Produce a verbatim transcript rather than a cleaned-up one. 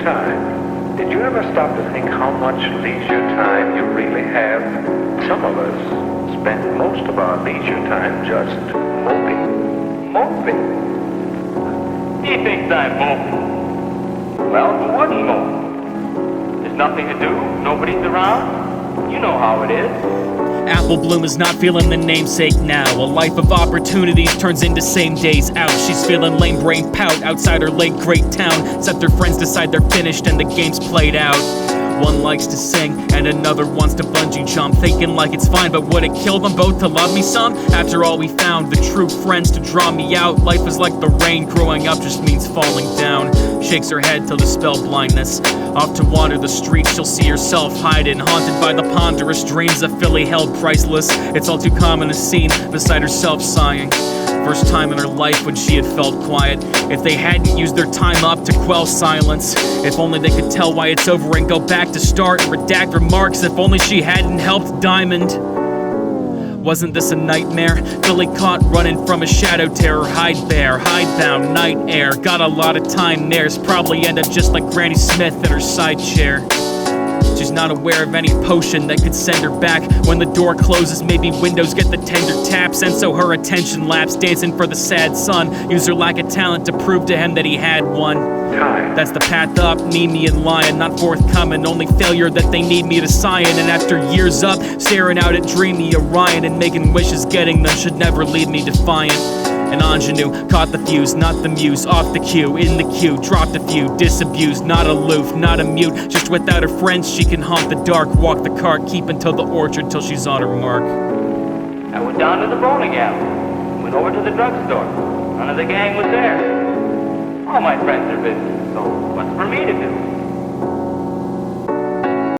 time. Did you ever stop to think how much leisure time you really have? Some of us spend most of our leisure time just moping. Moping? He thinks I'm moping. Well, who wouldn't mope? There's nothing to do, nobody's around. You know how it is. Apple Bloom is not feeling the namesake now. A life of opportunities turns into same days out. She's feeling lame brain pout outside her late great town. Except her friends decide they're finished and the game's played out. One likes to sing and another wants to bungee jump, thinking like it's fine, but would it kill them both to love me some? After all, we found the true friends to draw me out. Life is like the rain, growing up just means falling down. Shakes her head till the spell blindness. Off to wander the streets, she'll see herself hiding, haunted by the ponderous dreams of Philly held priceless. It's all too common a scene beside herself sighing. First time in her life when she had felt quiet. If they hadn't used their time up to quell silence. If only they could tell why it's over and go back to start and redact remarks. If only she hadn't helped Diamond. Wasn't this a nightmare? Philly caught running from a shadow terror. Hide bear, hidebound, night air. Got a lot of time there's probably end up just like Granny Smith in her side chair. She's not aware of any potion that could send her back. When the door closes, maybe windows get the tender taps. And so her attention lapse, dancing for the sad son. Use her lack of talent to prove to him that he had one. Time. That's the path up, me, me and Lion. Not forthcoming, only failure that they need me to sign. And after years up, staring out at dreamy Orion and making wishes, getting them should never leave me defiant. An ingenue, caught the fuse, not the muse. Off the cue, in the queue, dropped a few. Disabused, not aloof, not a mute. Just without her friends, she can haunt the dark. Walk the cart, keep until the orchard till she's on her mark. I went down to the bowling alley. Went over to the drugstore. None of the gang was there. All my friends are busy, so what's for me to do?